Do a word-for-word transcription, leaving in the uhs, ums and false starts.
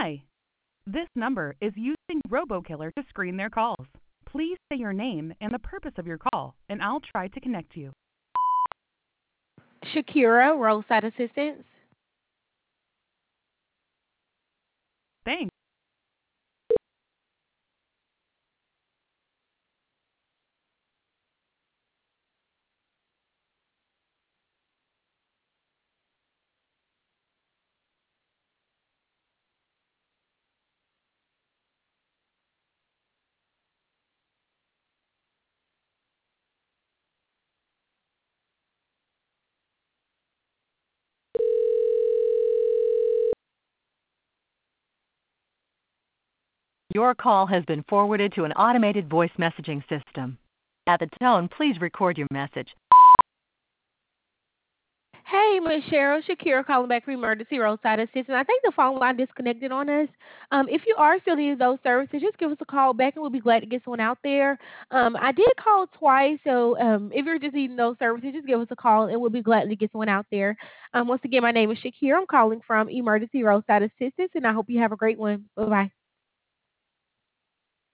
Hi, this number is using RoboKiller to screen their calls. Please say your name and the purpose of your call, and I'll try to connect you. Shakira, roadside assistance. Thanks. Your call has been forwarded to an automated voice messaging system. At the tone, please record your message. Hey, Miss Cheryl, Shakira calling back for emergency roadside assistance. I think the phone line disconnected on us. Um, if you are still needing those services, just give us a call back and we'll be glad to get someone out there. Um, I did call twice, so um, if you're just needing those services, just give us a call and we'll be glad to get someone out there. Um, once again, my name is Shakira. I'm calling from emergency roadside assistance, and I hope you have a great one. Bye bye.